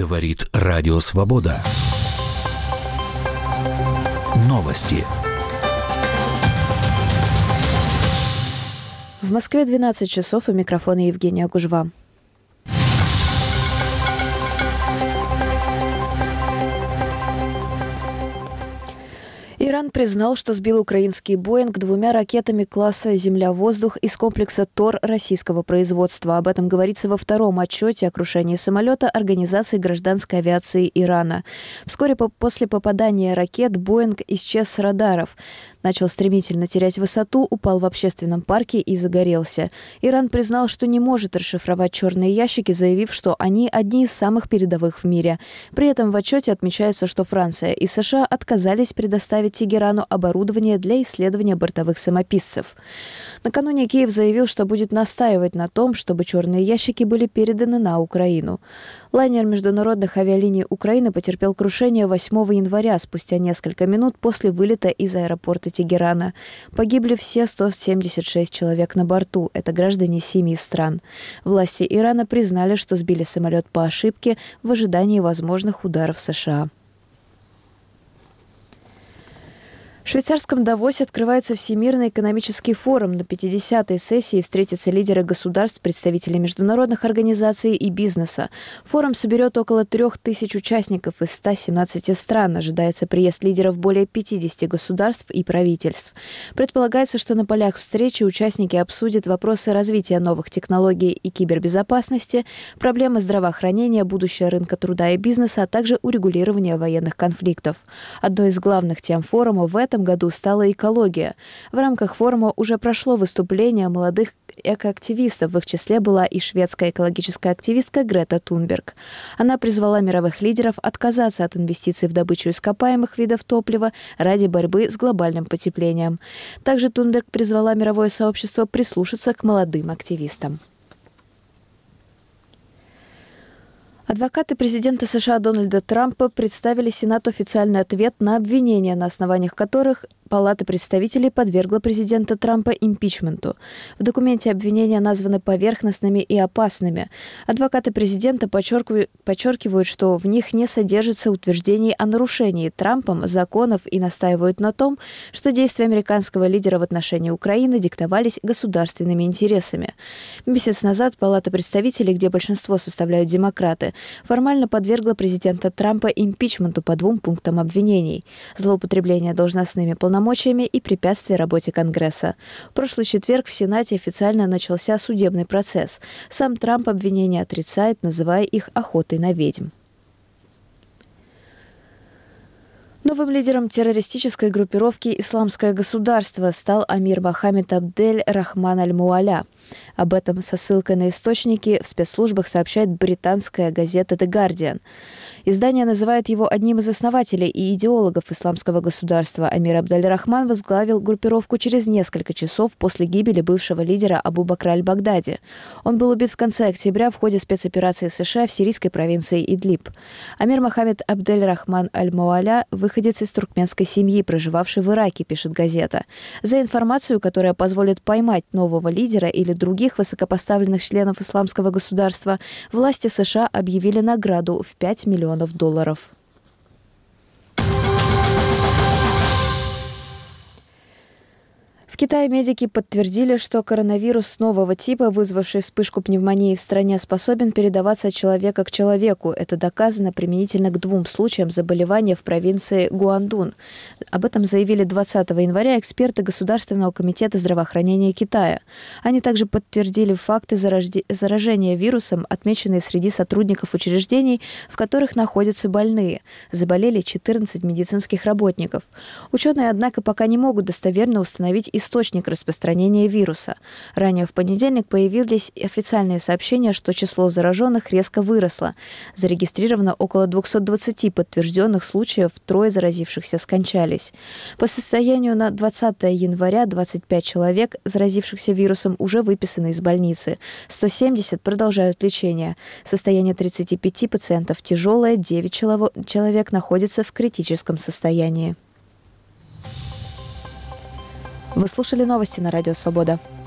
Говорит Радио Свобода. Новости. В Москве 12 часов, у микрофона Евгения Гужва. Иран признал, что сбил украинский «Боинг» 2 ракетами класса «Земля-воздух» из комплекса ТОР российского производства. Об этом говорится во втором отчете о крушении самолета Организации гражданской авиации Ирана. Вскоре после попадания ракет «Боинг» исчез с радаров. Начал стремительно терять высоту, упал в общественном парке и загорелся. Иран признал, что не может расшифровать черные ящики, заявив, что они одни из самых передовых в мире. При этом в отчете отмечается, что Франция и США отказались предоставить Тегерану оборудование для исследования бортовых самописцев. Накануне Киев заявил, что будет настаивать на том, чтобы черные ящики были переданы на Украину. Лайнер международных авиалиний Украины потерпел крушение 8 января, спустя несколько минут после вылета из аэропорта Тегерана. Погибли все 176 человек на борту. Это граждане 7 стран. Власти Ирана признали, что сбили самолет по ошибке в ожидании возможных ударов США. В швейцарском Давосе открывается Всемирный экономический форум. На 50-й сессии встретятся лидеры государств, представители международных организаций и бизнеса. Форум соберет около 3000 участников из 117 стран. Ожидается приезд лидеров более 50 государств и правительств. Предполагается, что на полях встречи участники обсудят вопросы развития новых технологий и кибербезопасности, проблемы здравоохранения, будущее рынка труда и бизнеса, а также урегулирование военных конфликтов. Одной из главных тем форума в этом году стала экология. В рамках форума уже прошло выступление молодых экоактивистов. В их числе была и шведская экологическая активистка Грета Тунберг. Она призвала мировых лидеров отказаться от инвестиций в добычу ископаемых видов топлива ради борьбы с глобальным потеплением. Также Тунберг призвала мировое сообщество прислушаться к молодым активистам. Адвокаты президента США Дональда Трампа представили Сенату официальный ответ на обвинения, на основаниях которых Палата представителей подвергла президента Трампа импичменту. В документе обвинения названы поверхностными и опасными. Адвокаты президента подчеркивают, что в них не содержится утверждений о нарушении Трампом законов и настаивают на том, что действия американского лидера в отношении Украины диктовались государственными интересами. Месяц назад Палата представителей, где большинство составляют демократы, формально подвергла президента Трампа импичменту по 2 пунктам обвинений: злоупотребление должностными полномочиями и препятствия работе Конгресса. В прошлый четверг в Сенате официально начался судебный процесс. Сам Трамп обвинения отрицает, называя их охотой на ведьм. Новым лидером террористической группировки «Исламское государство» стал Амир Мохаммед Абдель Рахман Аль-Муалля. Об этом со ссылкой на источники в спецслужбах сообщает британская газета «The Guardian». Издание называет его одним из основателей и идеологов исламского государства. Амир Абдель-Рахман возглавил группировку через несколько часов после гибели бывшего лидера Абу Бакра аль-Багдади. Он был убит в конце октября в ходе спецоперации США в сирийской провинции Идлиб. Амир Мохаммед Абдель-Рахман Аль-Муалля – выходец из туркменской семьи, проживавший в Ираке, пишет газета. За информацию, которая позволит поймать нового лидера или других высокопоставленных членов исламского государства, власти США объявили награду в $5 миллионов. В Китае медики подтвердили, что коронавирус нового типа, вызвавший вспышку пневмонии в стране, способен передаваться от человека к человеку. Это доказано применительно к 2 случаям заболевания в провинции Гуандун. Об этом заявили 20 января эксперты Государственного комитета здравоохранения Китая. Они также подтвердили факты заражения вирусом, отмеченные среди сотрудников учреждений, в которых находятся больные. Заболели 14 медицинских работников. Ученые, однако, пока не могут достоверно установить источник распространения вируса. Ранее в понедельник появились официальные сообщения, что число зараженных резко выросло. Зарегистрировано около 220 подтвержденных случаев, 3 заразившихся скончались. По состоянию на 20 января 25 человек, заразившихся вирусом, уже выписаны из больницы. 170 продолжают лечение. Состояние 35 пациентов тяжелое, 9 человек находятся в критическом состоянии. Вы слушали новости на Радио Свобода.